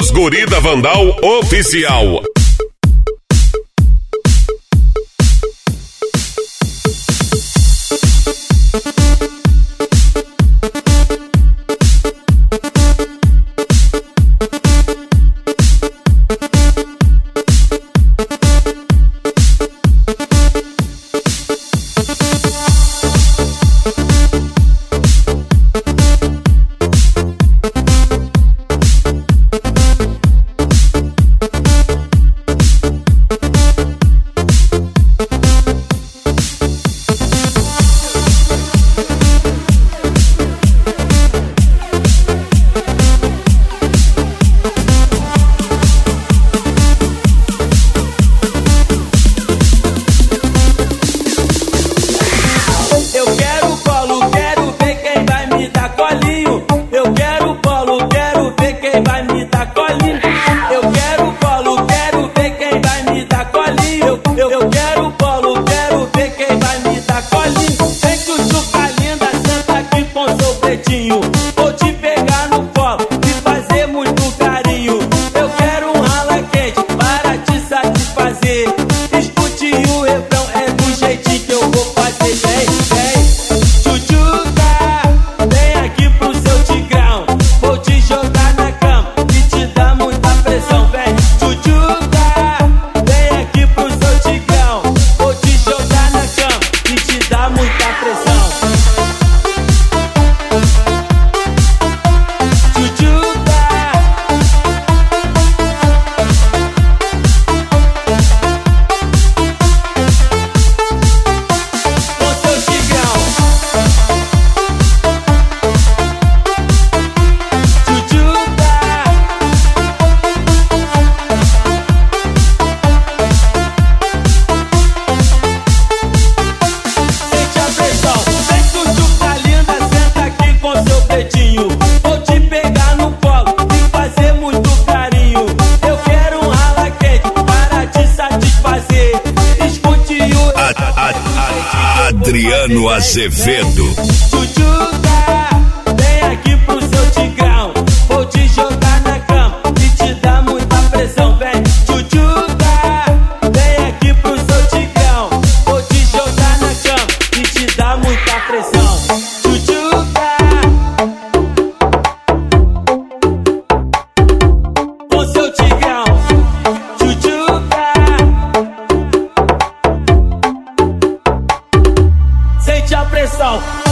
Os Guri da Vandal Oficial. Vou te pegar no colo e fazer muito carinho. Eu quero um rala quente para te satisfazer. Escute o refrão, é do jeitinho que eu vou fazer. Vem, vem, tchutchuca, vem aqui pro seu tigrão. Vou te jogar na cama e te dar muita pressão. Vem, tchutchuca, vem aqui pro seu tigrão. Vou te jogar na cama e te dar muita pressão. Vou te pegar no colo e fazer muito carinho. Eu quero um rala quente para te satisfazer. Escute o Adriano Azevedo. Tchutchuca, vem aqui pro seu tigrão. Vou te jogar na cama e te dar muita pressão. Vem, tchutchuca, vem aqui pro seu tigrão. Vou te jogar na cama e te dar muita pressão. Sente a pressão.